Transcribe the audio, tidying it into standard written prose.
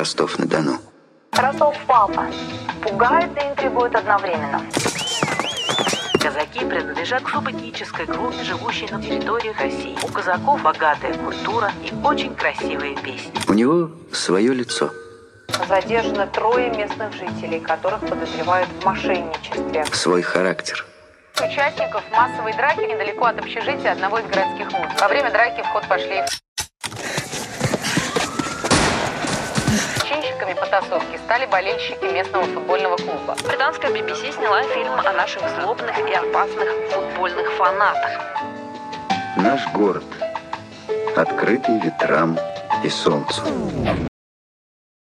Ростов-на-Дону. Ростов папа. Пугает и интригует одновременно. Казаки принадлежат к субэтнической группе, живущей на территориях России. У казаков богатая культура и очень красивые песни. У него свое лицо. Задержано 3 местных жителей, которых подозревают в мошенничестве. Свой характер. Участников массовой драки недалеко от общежития одного из городских вузов. Во время драки в ход пошли зачинщиками потасовки стали болельщики местного футбольного клуба. Британская BBC сняла фильм о наших злобных и опасных футбольных фанатах. Наш город, открытый ветрам и солнцу.